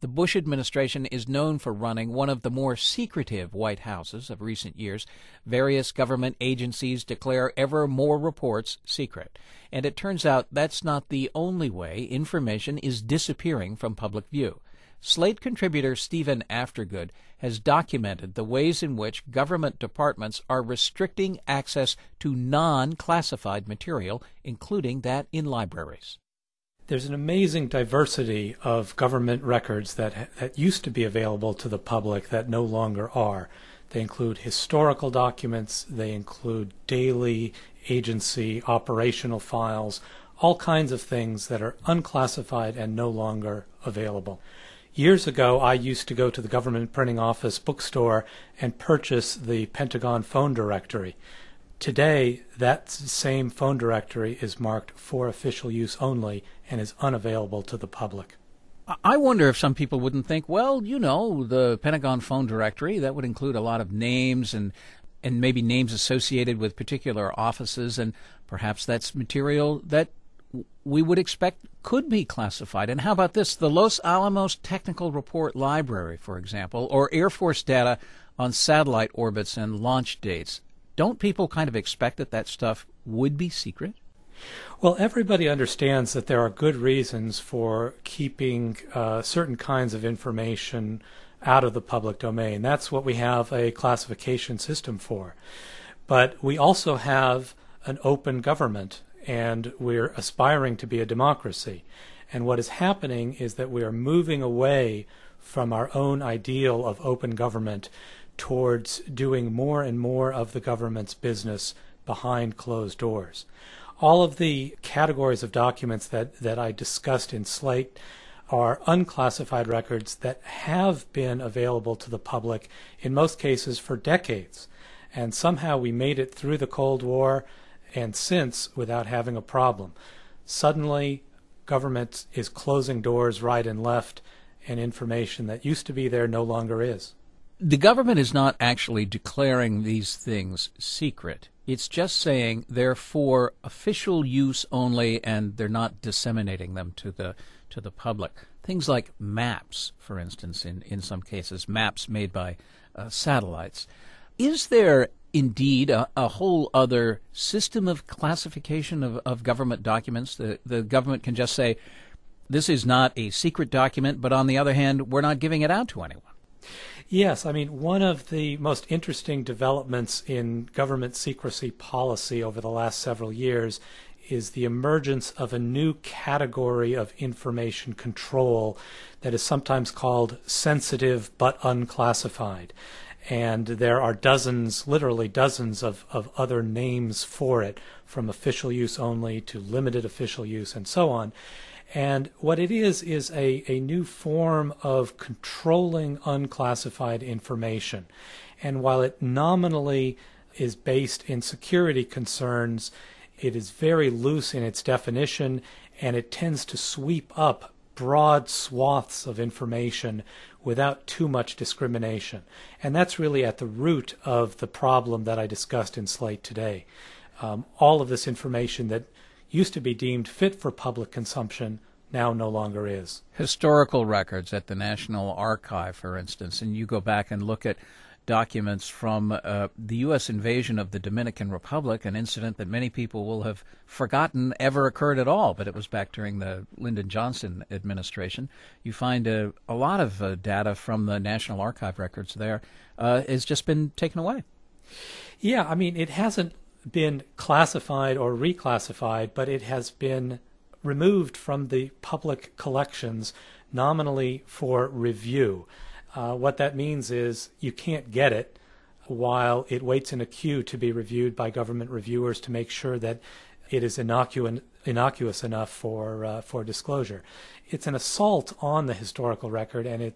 The Bush administration is known for running one of the more secretive White Houses of recent years. Various government agencies declare ever more reports secret. And it turns out that's not the only way information is disappearing from public view. Slate contributor Stephen Aftergood has documented the ways in which government departments are restricting access to non-classified material, including that in libraries. There's an amazing diversity of government records that used to be available to the public that no longer are. They include historical documents, they include daily agency operational files, all kinds of things that are unclassified and no longer available. Years ago, I used to go to the government printing office bookstore and purchase the Pentagon phone directory. Today, that same phone directory is marked for official use only and is unavailable to the public. I wonder if some people wouldn't think, well, the Pentagon phone directory, that would include a lot of names and maybe names associated with particular offices, and perhaps that's material that we would expect could be classified. And how about this? The Los Alamos Technical Report Library, for example, or Air Force data on satellite orbits and launch dates. Don't people kind of expect that stuff would be secret? Well, everybody understands that there are good reasons for keeping certain kinds of information out of the public domain. That's what we have a classification system for. But we also have an open government, and we're aspiring to be a democracy. And what is happening is that we are moving away from our own ideal of open government towards doing more and more of the government's business behind closed doors. All of the categories of documents that I discussed in Slate are unclassified records that have been available to the public, in most cases for decades. And somehow we made it through the Cold War and since without having a problem. Suddenly, government is closing doors right and left, and information that used to be there no longer is. The government is not actually declaring these things secret. It's just saying they're for official use only, and they're not disseminating them to the public. Things like maps, for instance, in some cases, maps made by satellites. Is there indeed a whole other system of classification of government documents? The government can just say, this is not a secret document, but on the other hand, we're not giving it out to anyone. Yes, I mean, one of the most interesting developments in government secrecy policy over the last several years is the emergence of a new category of information control that is sometimes called sensitive but unclassified. And there are dozens, literally dozens of other names for it, from official use only to limited official use and so on. And what it is a new form of controlling unclassified information. And while it nominally is based in security concerns, it is very loose in its definition, and it tends to sweep up broad swaths of information without too much discrimination. And that's really at the root of the problem that I discussed in Slate today. All of this information that used to be deemed fit for public consumption now no longer is. Historical records at the National Archive, for instance, and you go back and look at documents from the U.S. invasion of the Dominican Republic, an incident that many people will have forgotten ever occurred at all, but it was back during the Lyndon Johnson administration. You find a lot of data from the National Archive records there has just been taken away. Yeah, I mean, it hasn't been classified or reclassified, but it has been removed from the public collections nominally for review. What that means is you can't get it while it waits in a queue to be reviewed by government reviewers to make sure that it is innocuous enough for disclosure. It's an assault on the historical record, and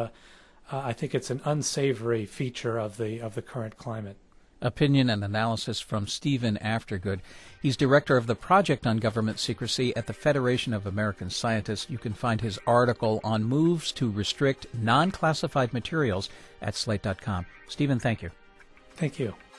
I think it's an unsavory feature of the current climate. Opinion and analysis from Stephen Aftergood. He's director of the Project on Government Secrecy at the Federation of American Scientists. You can find his article on moves to restrict non-classified materials at slate.com. Stephen, thank you. Thank you.